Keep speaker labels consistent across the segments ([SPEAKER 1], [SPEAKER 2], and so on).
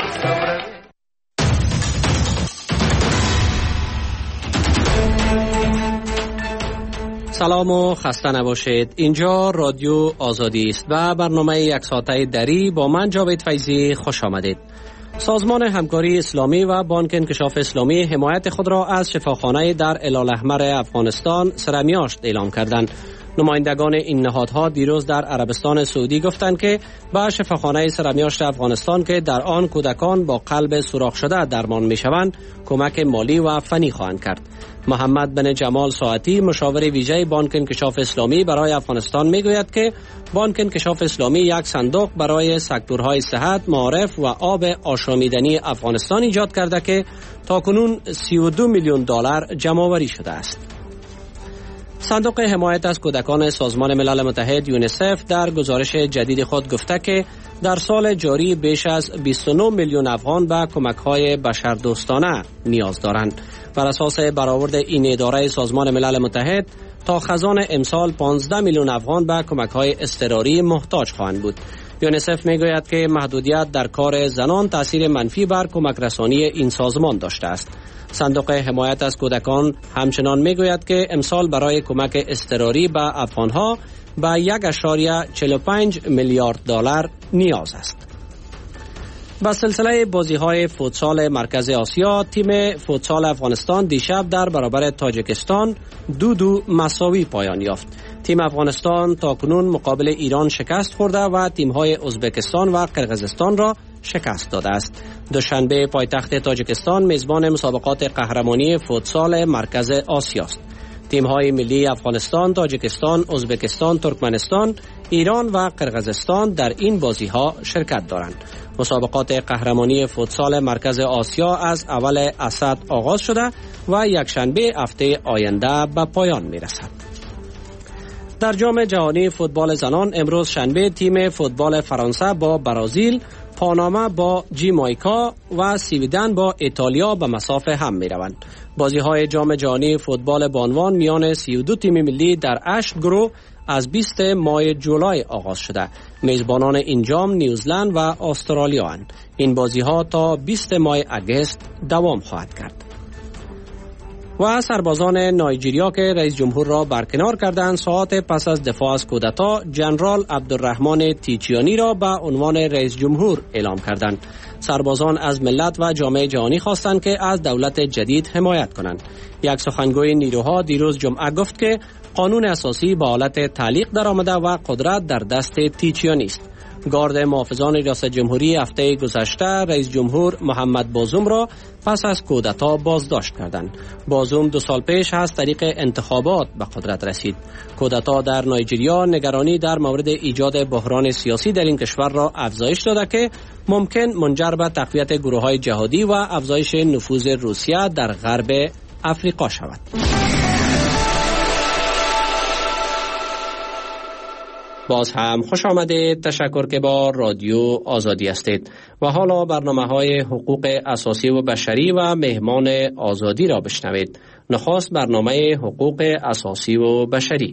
[SPEAKER 1] سلام و خسته نباشید. اینجا رادیو آزادی است و برنامه یک ساعته دری با من جاوید فیضی خوش آمدید. سازمان همکاری اسلامی و بانک انکشاف اسلامی حمایت خود را از شفاخانه در اله‌الاحمر افغانستان سرمیاشت اعلام کردند. نمایندگان این نهادها دیروز در عربستان سعودی گفتند که به شفاخانه سرمیاشت افغانستان که در آن کودکان با قلب سوراخ شده درمان می‌شوند کمک مالی و فنی خواهند کرد. محمد بن جمال ساعتی مشاور ویژه بانک انکشاف اسلامی برای افغانستان میگوید که بانک انکشاف اسلامی یک صندوق برای سکتورهای صحت، معارف و آب آشامیدنی افغانستان ایجاد کرده که تاکنون 32 میلیون دلار جمع‌آوری شده است. صندوق حمایت از کودکان سازمان ملل متحد یونیسف در گزارش جدید خود گفته که در سال جاری بیش از 29 میلیون افغان به کمک‌های بشردوستانه نیاز دارند. بر اساس برآورد این اداره سازمان ملل متحد تا خزان امسال 15 میلیون افغان به کمک‌های اضطراری محتاج خواهند بود. یونیسف میگوید که محدودیت در کار زنان تاثیر منفی بر کمک رسانی این سازمان داشته است. صندوق حمایت از کودکان همچنان میگوید که امسال برای کمک اضطراری به افغانها به 1.45 میلیارد دلار نیاز است. با سلسله بازی‌های فوتسال مرکز آسیا، تیم فوتسال افغانستان دیشب در برابر تاجیکستان 2-2 مساوی پایان یافت. تیم افغانستان تاکنون مقابل ایران شکست خورده و تیم‌های ازبکستان و قرقیزستان را شکست داده است. دوشنبه پایتخت تاجیکستان میزبان مسابقات قهرمانی فوتسال مرکز آسیا است. تیم‌های ملی افغانستان، تاجیکستان، ازبکستان، ترکمنستان، ایران و قرقیزستان در این بازی‌ها شرکت دارند. مسابقات قهرمانی فوتسال مرکز آسیا از اول اسد آغاز شده و یکشنبه هفته آینده به پایان می‌رسد. در جام جهانی فوتبال زنان امروز شنبه تیم فوتبال فرانسه با برزیل، پاناما با جامائیکا و سویدن با ایتالیا به مساف هم می‌روند. بازی‌های جام جهانی فوتبال بانوان میان 32 تیم ملی در 8 گروه از 20 ماه جولای آغاز شده. میزبانان این جام نیوزلند و استرالیا اند. این بازی‌ها تا 20 ماه اگست دوام خواهد کرد. و سربازان نایجریا که رئیس جمهور را برکنار کردند ساعات پس از دفاع از کودتا ژنرال عبدالرحمن تیچیانی را به عنوان رئیس جمهور اعلام کردند. سربازان از ملت و جامعه جهانی خواستند که از دولت جدید حمایت کنند. یک سخنگوی نیروها دیروز جمعه گفت که قانون اساسی به حالت تعلیق درآمده و قدرت در دست تیچیانی است. گارد محافظان ریاست جمهوری هفته گذشته رئیس جمهور محمد بازوم را پس از کودتا بازداشت کردند. بازوم 2 سال پیش از طریق انتخابات به قدرت رسید. کودتا در نایجریا نگرانی در مورد ایجاد بحران سیاسی در این کشور را افزایش داده که ممکن منجر به تقویت گروه‌های جهادی و افزایش نفوذ روسیه در غرب افریقا شود. باز هم خوش آمدید. تشکر که با رادیو آزادی هستید و حالا برنامه‌های حقوق اساسی و بشری و مهمان آزادی را بشنوید. نخست برنامه حقوق اساسی و بشری.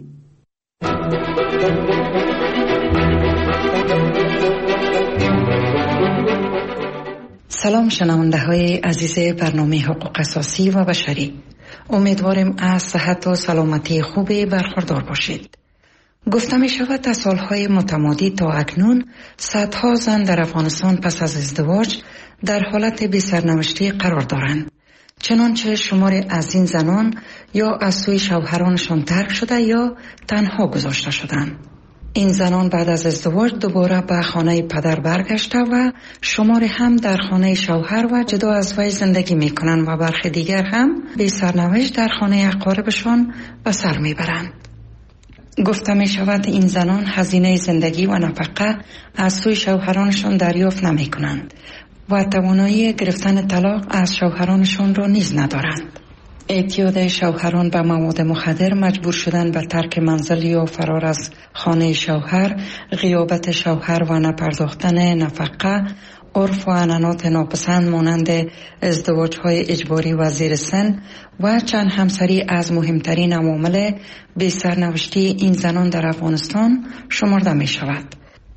[SPEAKER 2] سلام شنونده های عزیز برنامه حقوق اساسی و بشری. امیدوارم از صحت و سلامتی خوبی برخوردار باشید. گفته می شود از سالهای متمادی تا اکنون صدها زن در افغانستان پس از ازدواج در حالت بی سرنوشتی قرار دارند. چنانچه شماری از این زنان یا از سوی شوهرانشان ترک شده یا تنها گذاشته شدند. این زنان بعد از ازدواج دوباره به خانه پدر برگشته و شماری هم در خانه شوهر و جدا از وی زندگی می کنند و برخی دیگر هم بی سرنوشت در خانه اقاربشان به سر می برند. گفته می شود این زنان هزینه زندگی و نفقه از سوی شوهرانشان دریافت نمی کنند و توانایی گرفتن طلاق از شوهرانشان را نیز ندارند. اعتیاد شوهران به مواد مخدر، مجبور شدن به ترک منزل یا فرار از خانه شوهر، غیابت شوهر و نپرداختن نفقه، عرف و عنعنات ناپسند مانند ازدواج‌های اجباری و زیر سن و چند همسری از مهمترین عوامل بی سرنوشتی این زنان در افغانستان شمرده می شود.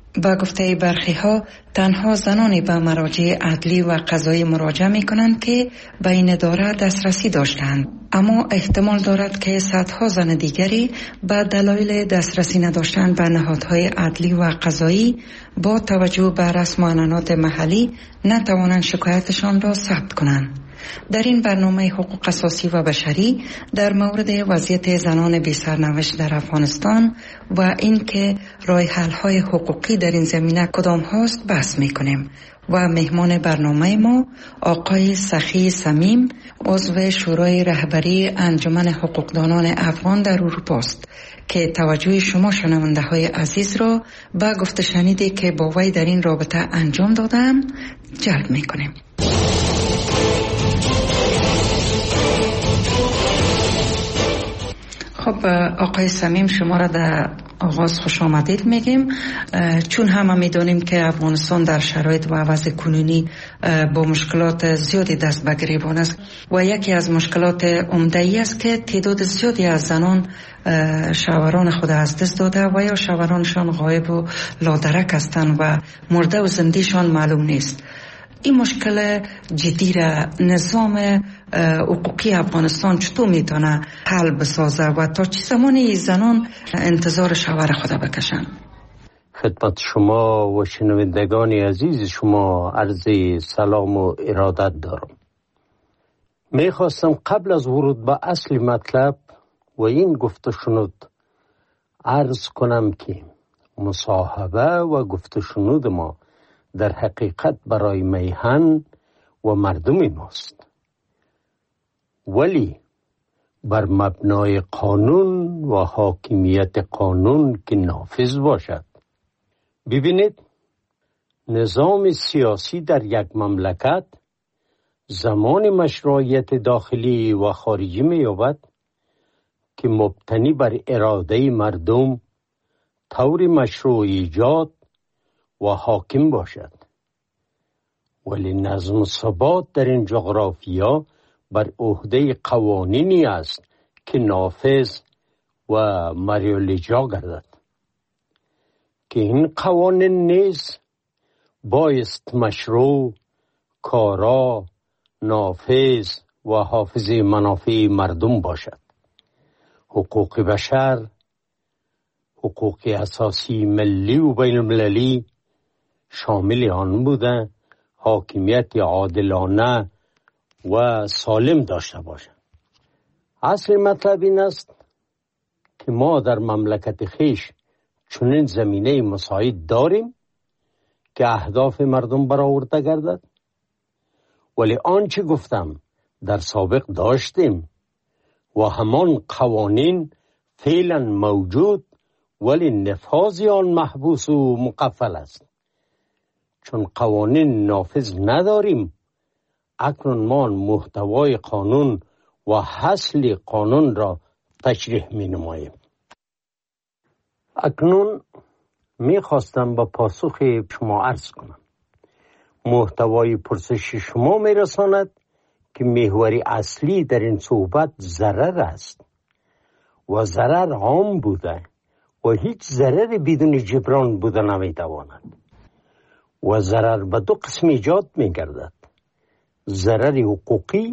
[SPEAKER 2] با گفته برخی ها تنها زنانی به مراجع عدلی و قضایی مراجعه می کنند که به این اداره دسترسی داشتند، اما احتمال دارد که صدها زن دیگری به دلایل دسترسی نداشتن به نهادهای عدلی و قضایی با توجه به رسم و عنعنات محلی نتوانند شکایتشان را ثبت کنند. در این برنامه حقوق اساسی و بشری در مورد وضعیت زنان بی سرنوشت در افغانستان و اینکه راه حل های حقوقی در این زمینه کدام هاست بحث می کنیم و مهمان برنامه ما آقای سخی صمیم، عضو شورای رهبری انجمن حقوقدانان افغان در اروپا است که توجه شما شنونده های عزیز را به گفته شنیدی که با وی در این رابطه انجام دادم جلب می کنیم. خب آقای صمیم، شما را در آغاز خوش آمدید میگیم، چون همه میدونیم که افغانستان در شرایط و وضع کنونی با مشکلات زیادی دست به گریبان است و یکی از مشکلات عمده ای است که تعداد زیادی از زنان شوهران خود از دست داده و یا شوهرانشان غایب و لادرک هستند و مرده و زندهشان معلوم نیست. این مشکل جدی را نظام حقوقی افغانستان چطور میتونه حل بسازه و تا چه زمانی زنان انتظار شوهر خود بکشن؟
[SPEAKER 3] خدمت شما و شنوندگان عزیز شما عرض سلام و ارادت دارم. میخواستم قبل از ورود به اصل مطلب و این گفته شنود عرض کنم که مصاحبه و گفته شنود ما در حقیقت برای میهن و مردم ماست، ولی بر مبنای قانون و حاکمیت قانون که نافذ باشد. ببینید، نظام سیاسی در یک مملکت زمان مشروعیت داخلی و خارجی می‌یابد که مبتنی بر اراده مردم طور مشروع ایجاد و حاکم باشد، ولی نظم و ثبات در این جغرافیا بر عهده قوانینی است که نافذ و مریال اجرا گردد که این قوانین نیز بایست مشروع، کارا، نافذ و حافظ منافع مردم باشد. حقوق بشر، حقوق اساسی ملی و بین المللی شامل آن بوده حاکمیت عادلانه و سالم داشته باشد. اصل مطلب این است که ما در مملکت خویش چنین زمینه مساعد داریم که اهداف مردم برآورده گردد، ولی آنچه گفتم در سابق داشتیم و همان قوانین فعلا موجود، ولی نفاذ آن محبوس و مقفل است. چون قوانین نافذ نداریم، اکنون ما محتوای قانون و اصل قانون را تشریح می نماییم. اکنون می خواستم با پاسخ شما عرض کنم. محتوای پرسش شما می رساند که محور اصلی در این صحبت ضرر است و ضرر عام بوده و هیچ ضرر بدون جبران بوده نمی تواند و ضرر به دو قسم ایجاد می گردد: ضرر حقوقی،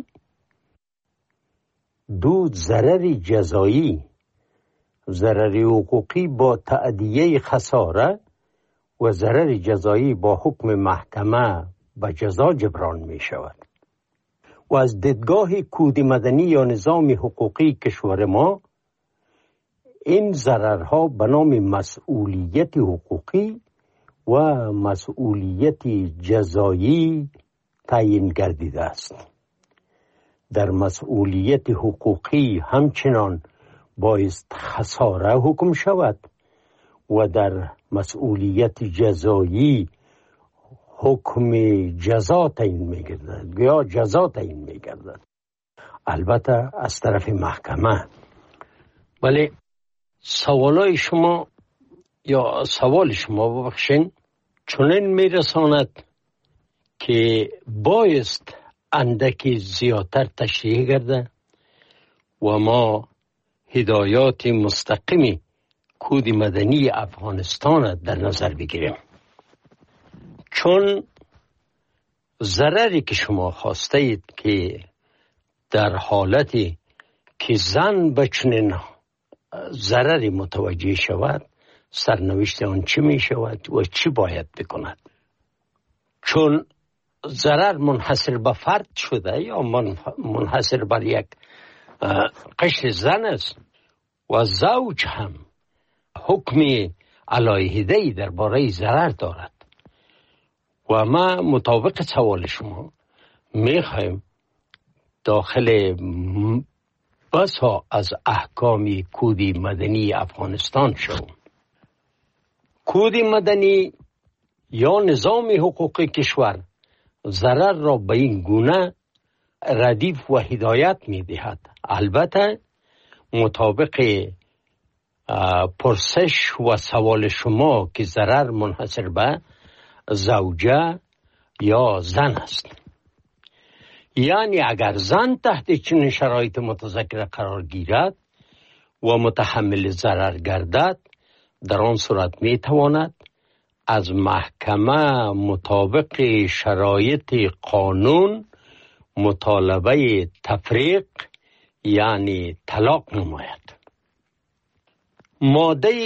[SPEAKER 3] دو ضرر جزایی. ضرر حقوقی با تأدیه خساره و ضرر جزایی با حکم محکمه به جزا جبران می شود. و از دیدگاه کود مدنی یا نظام حقوقی کشور ما، این ضررها به نام مسئولیت حقوقی و مسئولیت جزایی تعیین گردیده است. در مسئولیت حقوقی همچنان بایست خساره حکم شود و در مسئولیت جزایی حکم جزا تعیین می‌گردد یا جزا تعیین می‌گردد، البته از طرف محکمه. ولی سوال شما ببخشین چنین میرساند که بایست اندکی زیادتر تشریح گرده و ما هدایات مستقیم کود مدنی افغانستان در نظر بگیریم. چون ضرری که شما خواسته اید که در حالتی که زن به چنین ضرری متوجه شود، سرنوشت آن چی می شود و چی باید بکند. چون ضرر منحصر به فرد شده یا منحصر بر یک قشر زن است و زوج هم حکم علیحده‌ای درباره ضرر دارد و ما مطابق سوال شما میخوایم داخل بسا از احکام کود مدنی افغانستان شوم. کود مدنی یا نظام حقوق کشور ضرر را به این گونه ردیف و هدایت می دهد. البته مطابق پرسش و سوال شما که ضرر منحصر به زوجه یا زن است، یعنی اگر زن تحت چنین شرایط متذکره قرار گیرد و متحمل ضرر گردد، در آن صورت می تواند از محکمه مطابق شرایط قانون مطالبه تفریق یعنی طلاق نماید. ماده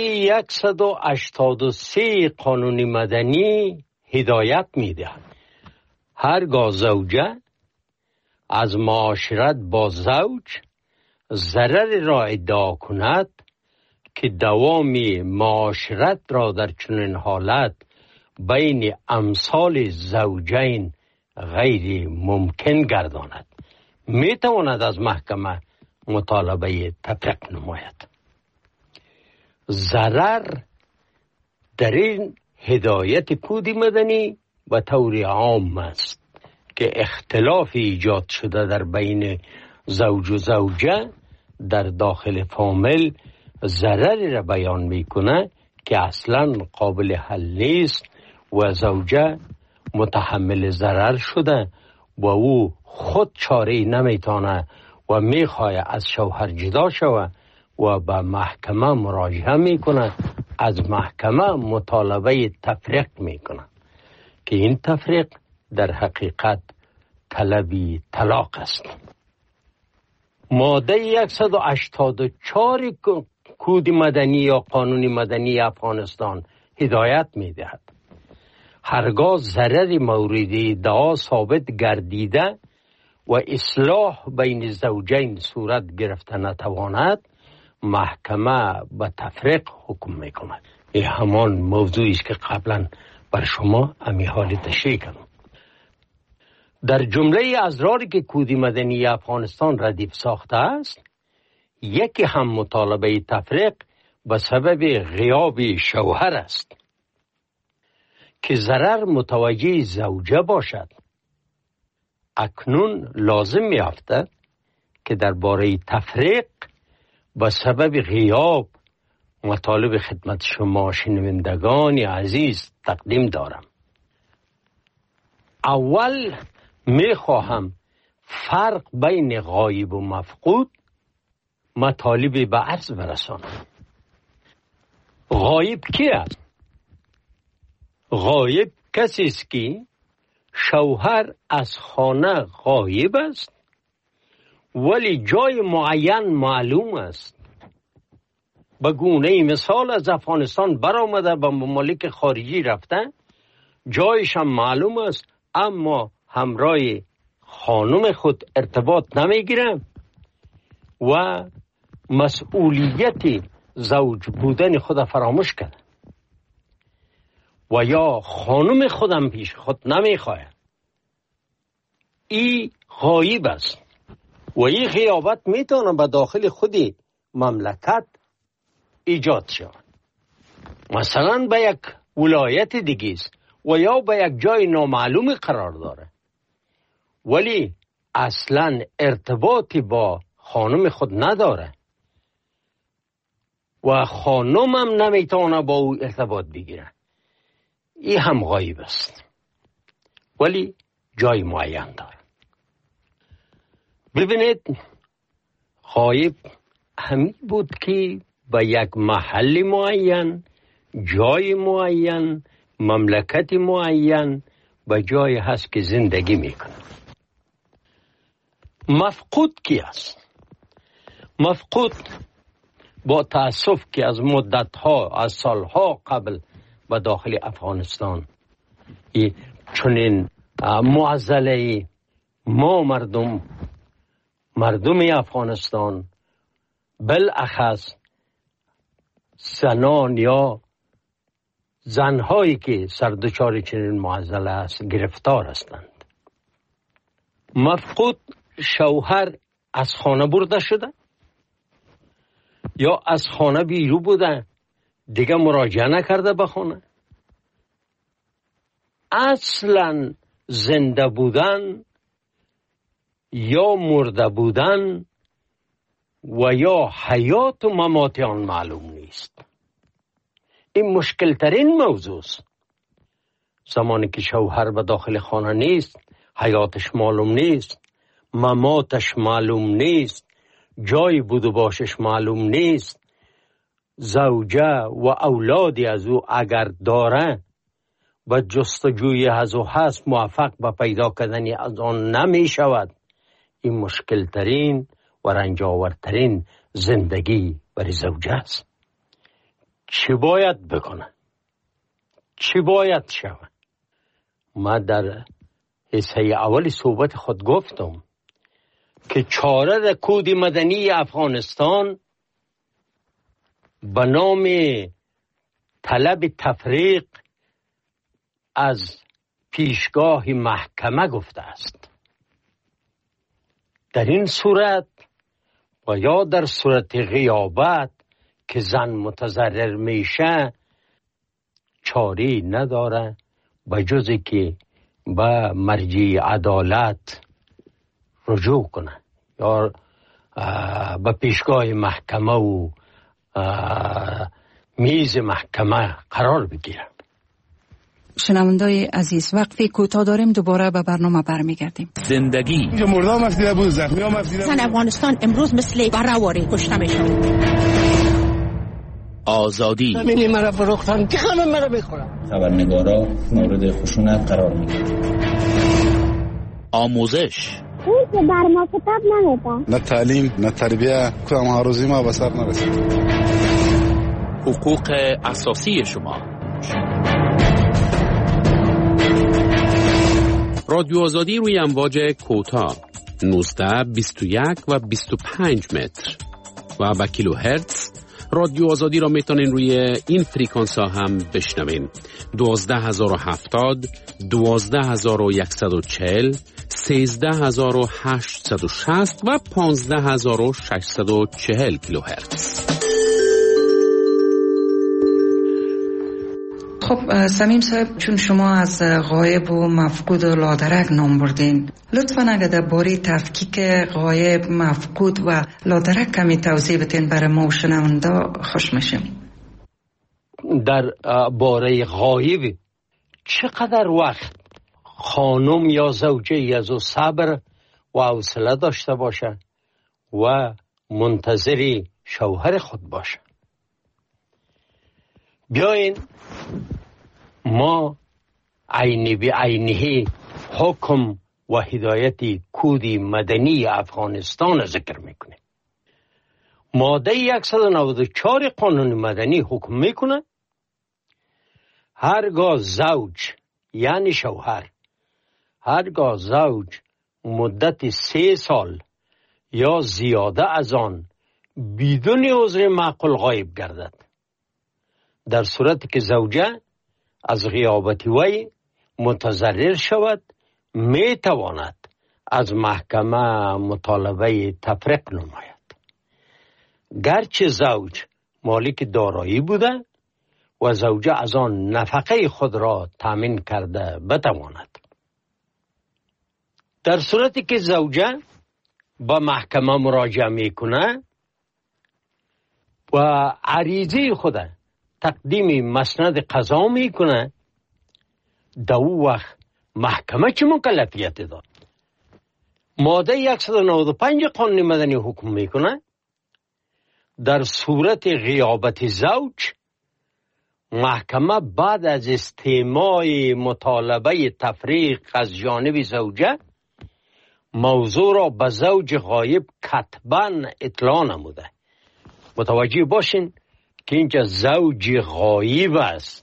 [SPEAKER 3] 183 قانون مدنی هدایت می دهد هرگاه زوجه از معاشرت با زوج ضرر را ادعا کند که دوام معاشرت را در چنین حالت بین امثال زوجین غیر ممکن گرداند، می تواند از محکمه مطالبه تفریق نماید. ضرر در این هدایت کود مدنی و طور عام است که اختلاف ایجاد شده در بین زوج و زوجه در داخل فامیل ضرری را بیان میکنه که اصلا قابل حل نیست و زوجه متحمل ضرر شده و او خود چاره نمیتونه و میخواه از شوهر جدا شود و به محکمه مراجعه میکنه، از محکمه مطالبه تفریق میکنه که این تفریق در حقیقت طلبی طلاق است. ماده 184 کود مدنی یا قانون مدنی افغانستان هدایت میدهد هرگاه ضرر مورد ادعا ثابت گردیده و اصلاح بین زوجین صورت گرفته نتواند، محکمه به تفریق حکم میکند. این همان موضوعی است که قبلا بر شما امی حال تشریح کردم. در جمله اضراری که کود مدنی افغانستان ردیف ساخته است، یکی هم مطالبه تفریق به سبب غیاب شوهر است که ضرر متوجه زوجه باشد. اکنون لازم می‌افتد که درباره تفریق به سبب غیاب مطالب خدمت شما شنوندگان عزیز تقدیم دارم. اول میخواهم فرق بین غایب و مفقود مطالب به عرض برسانم. غایب کی است؟ غایب کسی است که شوهر از خانه غایب است ولی جای معین معلوم است. به گونه مثال از افغانستان برآمده به ممالک خارجی رفته، جایش هم معلوم است اما همراه خانم خود ارتباط نمیگیره و مسئولیت زوج بودن خود فراموش کرده و یا خانم خودم پیش خود نمیخواه. این غایب است و این غیابت میتونه به داخل خود مملکت ایجاد شود. مثلا به یک ولایت دیگه است و یا به یک جای نامعلوم قرار داره ولی اصلا ارتباطی با خانم خود نداره و خانم هم نمیتونه با او ارتباط بگیره. این هم غایب است ولی جای معین داره. ببینید، غایب همین بود که به یک محل معین، جای معین مملکت معین به جای هست که زندگی میکنه. مفقود کی است؟ مفقود با تأسف که از مدتها، از سالها قبل به داخل افغانستان چنین معضله ما مردم افغانستان بالاخص زنان یا زنهایی که سردچار چنین معضله است گرفتار هستند. مفقود شوهر از خانه برده شده یا از خانه بیرون بوده، دیگه مراجعه نکرده به خانه. اصلا زنده بودن یا مرده بودن و یا حیات و ممات آن معلوم نیست. این مشکل ترین موضوع است. زمانی که شوهر به داخل خانه نیست، حیاتش معلوم نیست، مماتش معلوم نیست، جای بود و باشش معلوم نیست، زوجه و اولادی از او اگر داره و جستجوی از او هست موفق به پیدا کردن از آن نمی شود. این مشکل ترین و رنجاورترین زندگی برای زوجه است. چی باید بکنه؟ چی باید شود؟ ما در حصه اول صحبت خود گفتم که چاره کود مدنی افغانستان به نام طلب تفریق از پیشگاه محکمه گفته است. در این صورت و یا در صورت غیابت که زن متضرر میشه چاری نداره به جز که به مرجع عدالت رجوع کنه یا به پیشگاه محکمه و میز محکمه قرار بگیره.
[SPEAKER 2] شنوندای عزیز، وقتی کوتاه داریم دوباره به برنامه برمیگردیم.
[SPEAKER 4] زندگی
[SPEAKER 5] مردم مفیده بود، زخمی ها مفیده بود.
[SPEAKER 6] افغانستان امروز مثل برهواری کشته میشن.
[SPEAKER 4] آزادی
[SPEAKER 5] زمینی مرا فروختن که همه مرا بخورن.
[SPEAKER 7] خبرنگارا مورد خشونت قرار میگیرن.
[SPEAKER 4] آموزش
[SPEAKER 8] اون که بر ما کتاب نمیده.
[SPEAKER 5] نه تعلیم نه تربیه کدام هاروزی ما به سر نرسید.
[SPEAKER 4] حقوق اساسی شما. رادیو آزادی روی امواج کوتاه 19 21 و 25 متر و به کیلو هرتز. رادیو آزادی را میتونین روی این فریکانس ها هم بشنوین. 12070 12140 13860 و 15640 کیلو هرتز.
[SPEAKER 2] خب سمیم صاحب، چون شما از غایب و مفقود و لادرک نام بردین، لطفاً اگر درباره تفکیک غایب، مفقود و لادرک کمی توضیح بدین برای ما و شنونده خوش میشیم.
[SPEAKER 3] در باره غایب چقدر وقت خانم یا زوجه از او صبر و حوصله داشته باشه و منتظر شوهر خود باشه. بیاین ما عینی به عینه حکم و هدایت کود مدنی افغانستان ذکر میکنه. ماده 194 قانون مدنی حکم میکنه هرگاه زوج یعنی شوهر، هرگاه زوج مدت 3 سال یا زیاده از آن بدون عذر معقول غایب گردد، در صورتی که زوجه از غیابت وی متضرر شود می تواند از محکمه مطالبه تفریق نماید، گرچه زوج مالک دارایی بوده و زوجه از آن نفقه خود را تامین کرده بتواند. در صورتی که زوجه با محکمه مراجعه میکنه و عریضه خود تقدیم مسند قضا میکنه، در او وقت محکمه چه مکلفیت داد؟ ماده 195 قانون مدنی حکم میکنه در صورت غیابت زوج محکمه بعد از استماع مطالبه تفریق از جانب زوجه موضوع را به زوج غایب کتباً اطلاع نموده. متوجه باشین که اینجا زوج غایب است،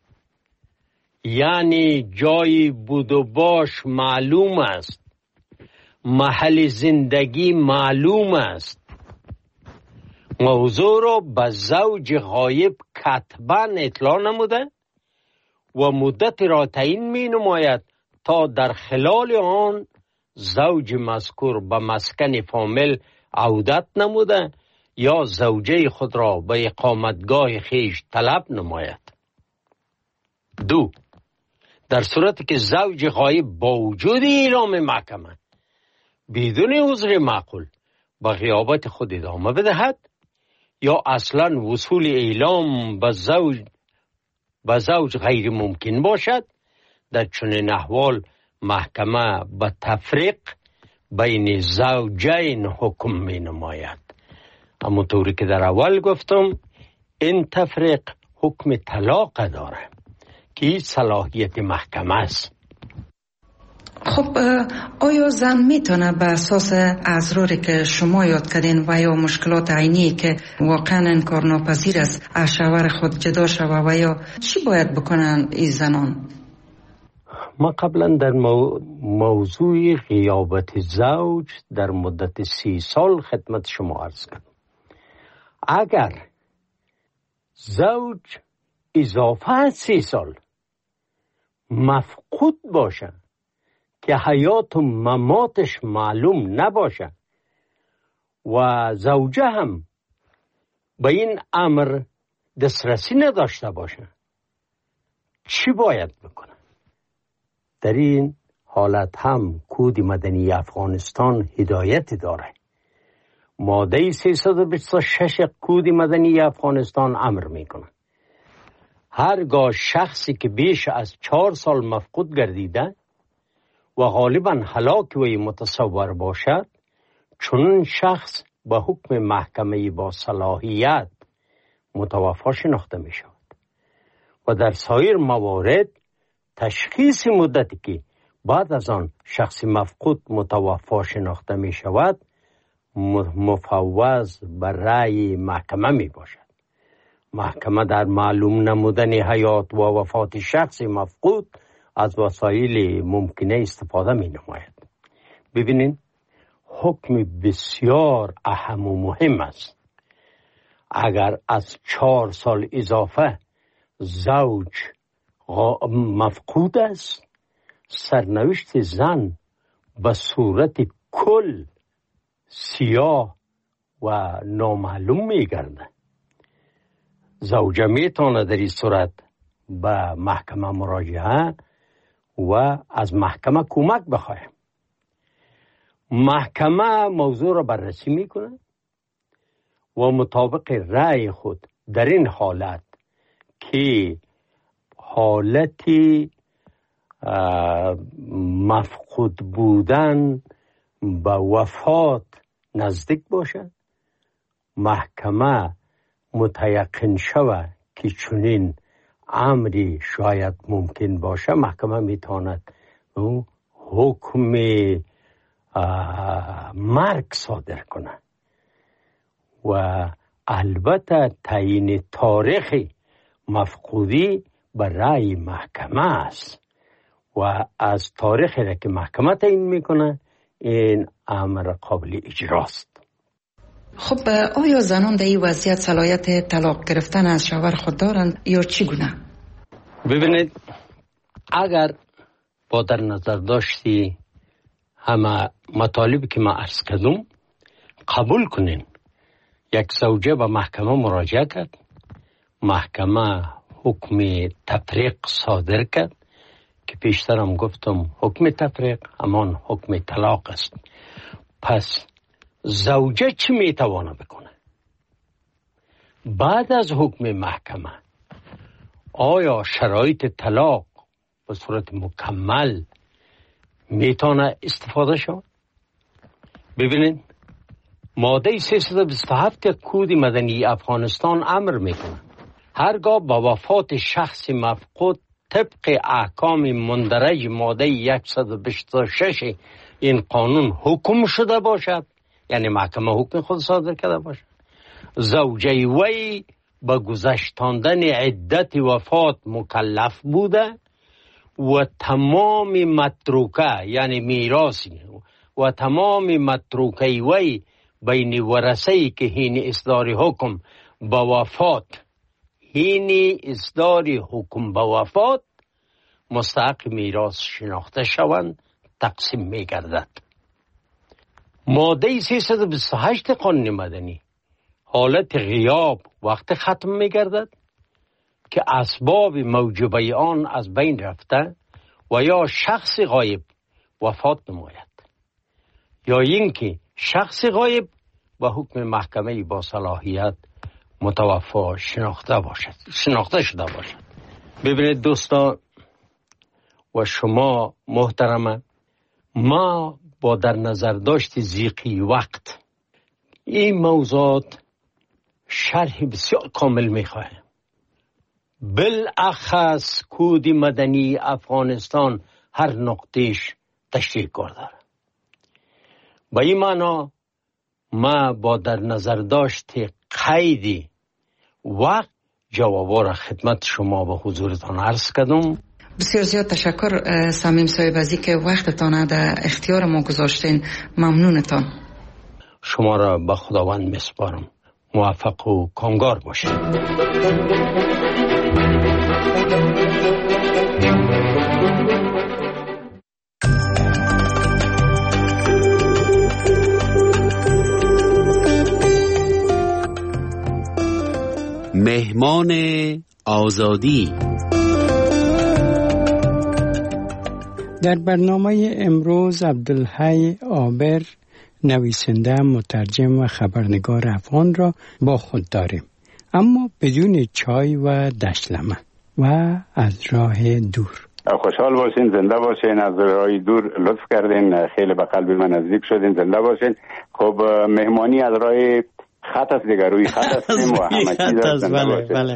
[SPEAKER 3] یعنی جای بود و باش معلوم است، محل زندگی معلوم است. موضوع را به زوج غایب کتباً اطلاع نموده و مدت را تعیین می نماید تا در خلال آن زوج مذکور به مسکن فامیل عودت نموده یا زوجه خود را به اقامتگاه خیش طلب نماید. 2. در صورتی که زوج غایب با وجود اعلام محکمه بدون عذر معقول به غیابت خود ادامه بدهد یا اصلا وصول اعلام به زوج غیر ممکن باشد، در چنین احوال محکمه به تفریق بین زوجین حکم می نماید. همونطوری که در اول گفتم این تفریق حکم طلاق داره که صلاحیت محکمه است.
[SPEAKER 2] خب آیا زن میتونه به اساس اضراری که شما یاد کردین و یا مشکلات عینی که واقعا انکارناپذیر است از شوهر خود جدا شوه و یا چی باید بکنن این زنان؟
[SPEAKER 3] ما قبلا در موضوع غیابت زوج در مدت 30 سال خدمت شما عرض کردم. اگر زوج اضافه از 30 سال مفقود باشه که حیات و مماتش معلوم نباشه و زوجه هم به این امر دسترسی نداشته باشه، چی باید بکنه؟ در این حالت هم کود مدنی افغانستان هدایت داره. ماده 326 کود مدنی افغانستان امر میکنه هرگاه شخصی که بیش از 4 سال مفقود گردیده و غالبا هلاک وی متصور باشد، چون شخص به حکم محکمه با صلاحیت متوفی شناخته می شود و در سایر موارد تشخیص مدتی که بعد از آن شخص مفقود متوفی شناخته می شود مفوض بر رأی محکمه می باشد. محکمه در معلوم نمودن حیات و وفات شخص مفقود از وسایل ممکنه استفاده می نماید. ببینید حکم بسیار اهم و مهم است. اگر از 4 سال اضافه زوج مفقود است، سرنوشت زن به صورت کل سیاه و نامعلوم می گرده. زوجه می تواند در این صورت به محکمه مراجعه و از محکمه کمک بخواهد. محکمه موضوع را بررسی میکنه و مطابق رأی خود در این حالت که حالتی مفقود بودن به وفات نزدیک باشد، محکمه متیقن شود که چنین امری شاید ممکن باشه، محکمه میتواند حکم مرگ صادر کنه و البته تعیین تاریخ مفقودی به رأی محکمه است و از تاریخی را که محکمه تعیین میکنه این امر قابل اجراست.
[SPEAKER 2] خب آیا زنان در این وضعیت صلاحیت طلاق گرفتن از شوهر خود دارند یا چگونه؟
[SPEAKER 3] ببینید اگر با در نظر داشتی همه مطالبی که ما عرض کردم قبول کنین، یک زوجه به محکمه مراجعه کرد، محکمه حکم تفریق صادر کرد که پیشترم گفتم حکم تفریق همان حکم طلاق است. پس زوجه چی میتوانه بکنه؟ بعد از حکم محکمه آیا شرایط طلاق به صورت مکمل میتونه استفاده شد؟ ببینید ماده 327 کود مدنی افغانستان امر میکنه هرگاه با وفات شخص مفقود طبق احکام مندرج ماده 126 این قانون حکم شده باشد، یعنی محکمه حکم خود صادر کرده باشد، زوجه وی به گذشتاندن عدت وفات مکلف بوده و تمام متروکه یعنی میراثی و تمام متروکه وی بین ورثه‌ای که هین اصدار حکم به وفات مستحق میراث شناخته شوند تقسیم می گردد. ماده 328 قانون مدنی حالت غیاب وقت ختم می گردد که اسباب موجبه آن از بین رفته و یا شخص غایب وفات نماید یا اینکه شخص غایب و حکم محکمه با صلاحیت متوفا شناخته شده باشد. ببینید دوستان و شما محترمه، ما با در نظر داشت ضیقی وقت این موضوعات شرح بسیار کامل میخواهیم. بالاخص کود مدنی افغانستان هر نقطهش تشریح کار داره. با این معنا ما با در نظر داشت قیدی وقت جوابا را خدمت شما به حضورتان عرض کردم.
[SPEAKER 2] بسیار زیاد تشکر صمیم صاحب از اینکه وقتتان در اختیار ما گذاشتین. ممنونتان.
[SPEAKER 3] شما را به خداوند میسپارم. موفق و کامگار باشید.
[SPEAKER 4] مهمان آزادی.
[SPEAKER 9] در برنامه امروز عبدالحی عابر، نویسنده، مترجم و خبرنگار افغان را با خود داریم، اما بدون چای و دشلمه و از راه دور.
[SPEAKER 10] خوشحال باشین، زنده باشین. از راه دور لطف کردین، خیلی به قلب من نزدیک شدین. زنده باشین. خب مهمانی از راه خط است دیگه، روی خط هستیم و همه چیز هست.
[SPEAKER 9] بله.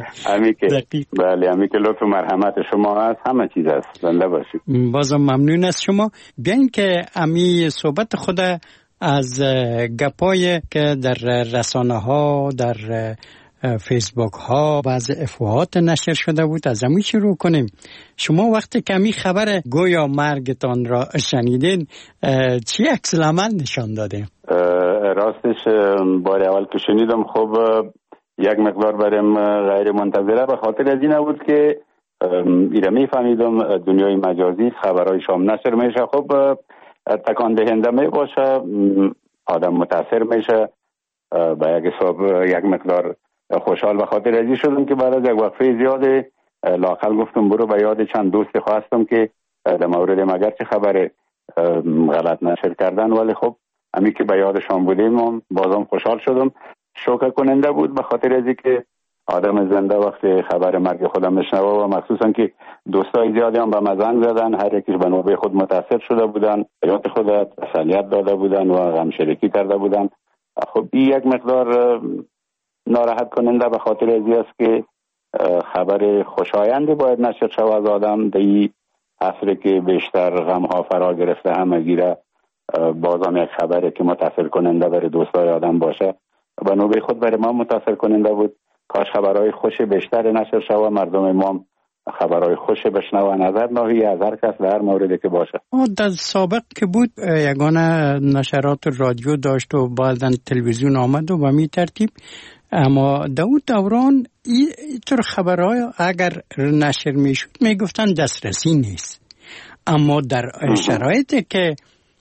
[SPEAKER 10] همی که لطف و مرحمت شما هست، همه چیز هست. زنده باشید.
[SPEAKER 9] بازم ممنون از شما. بیاین که امی صحبت خود از گپای که در رسانه ها، در فیسبوک ها بعض افواهات نشر شده بود، از همین شروع کنیم. شما وقتی که امی خبر گویا مرگتان را شنیدین چی عکس العمل نشان دادیم؟
[SPEAKER 10] راستش بار اول که شنیدم خب یک مقدار برام غیر منتظره، به خاطر از این بود که ایره میفهمیدم دنیای مجازی خبرهای شام نشر میشه، خب تکان دهنده می باشه، آدم متاثر میشه. به یک حساب یک مقدار خوشحال به خاطر ازی شدم که بعد از یک وقفه زیاده لااقل گفتم برو به یاد چند دوست خواستم که در مورد مگر چه خبر غلط نشر کردن، ولی خب همین که به یادشان بودیم بازم خوشحال شدم. شوکه کننده بود به خاطر ازی که آدم زنده وقتی خبر مرگ خودم میشنوه و مخصوصا که دوستای زیادی هم به من زنگ زدن، هر یکیش به نوبه خود متاثر شده بودن، حیات خود تسلیت داده بودن و غم شریکی کرده بودن. خب این یک مقدار ناراحت کننده به خاطر ازی است که خبر خوشایندی باید نشر شود از آدم در این عصری که بیشتر غم ها فرا گرفته همه گیره. بازم یک خبری که متاثر کننده برای دوستای آدم باشه به نوبه خود برای ما متاثر کننده بود. کاش خبرهای خوش بیشتر نشر شود، مردم ما خبرهای خوش بشنوند از هر ناحیه، از هر کس، در هر موردی که باشه.
[SPEAKER 9] در سابق که بود یگانه نشرات رادیو داشت و بعداً تلویزیون آمد و به می ترتیب، اما در اون دوران اینطور خبرهای اگر نشر می شد می گفتن دسترسی نیست، اما در شرایطی که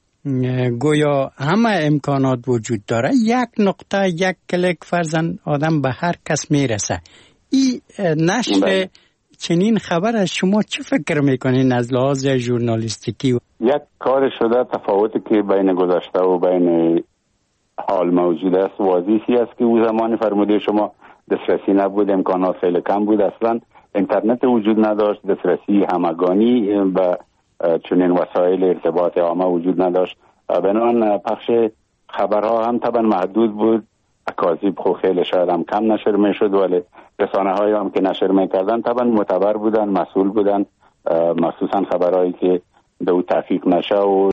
[SPEAKER 9] گویا همه امکانات وجود داره، یک نقطه، یک کلیک فرزن آدم به هر کس میرسه. این نشر چنین خبر از شما چه فکر میکنین از لحاظ ژورنالیستیکی؟
[SPEAKER 10] یک کار شده تفاوتی که بین گذشته و بین حال موجود است واضحی است که او زمان فرموده شما دسترسی نبود، امکانات خیلی کم بود، اصلا اینترنت وجود نداشت، دسترسی همگانی به چنین وسایل ارتباط عامه وجود نداشت. بنابراین پخش خبرها هم طبعا محدود بود اکاذیب خو خیلی شاید هم کم نشر میشد، ولی رسانه های هم که نشر میکردن طبعا معتبر بودن، مسئول بودن، مخصوصا خبرهایی که به او تحقیق نشه و